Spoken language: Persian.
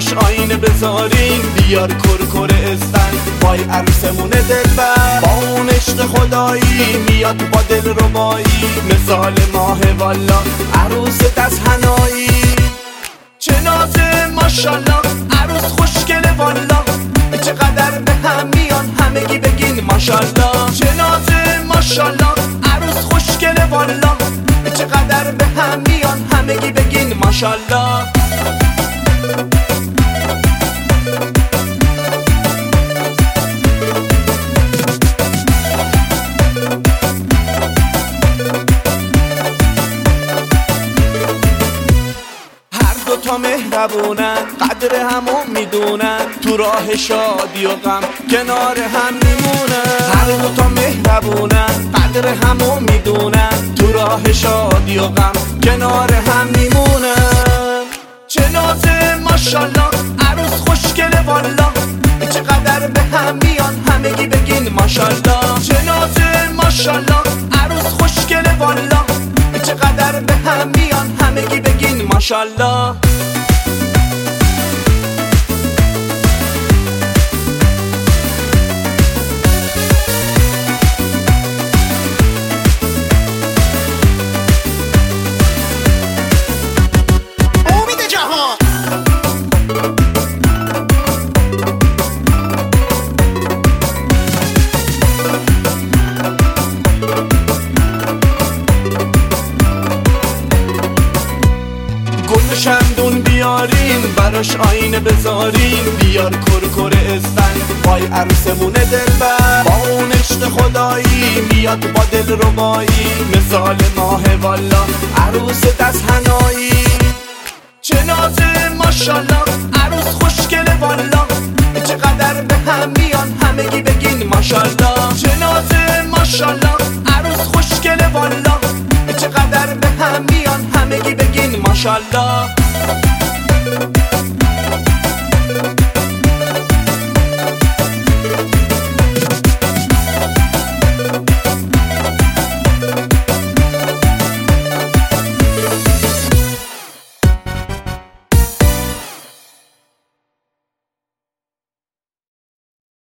براش آینه بذارین، بیار کرکر استن وای عروسمون دلبر. با اون عشق خدایی میاد با دل ربایی، مثال ماه والا عروس دست حنایی. چه نازه ماشالله عروس خوشگله والا، چقدر به هم میان همگی بگین ماشالله. چه نازه ماشالله عروس خوشگله والا، چقدر به هم میان همگی بگین ماشالله. تا مهربونن قدر همو میدونن، تو راه شادی و غم کنار هم میمونن. هر دو تا مهربونن قدر همو میدونن، تو راه شادی و غم کنار هم میمونن. چه نازه ماشالله عروس خوشگله والا، چقدر به هم میان همگی بگین ماشالله. چه نازه ماشالله عروس خوشگله والا، چقدر به هم میان همگی بگین ماشالله. شمدون بیارین براش آینه بذارین، بیار کرکر استن وای عروسمون دلبر. با اون عشق خدایی میاد با دل ربایی، مثال ماه والا عروس دست حنایی. چه نازه ماشالله عروس خوشگله والا، چقدر به هم میان همگی بگین ماشالله. چه نازه ماشالله عروس خوشگله والا، چقدر به هم میان همگی بگین ماشالله.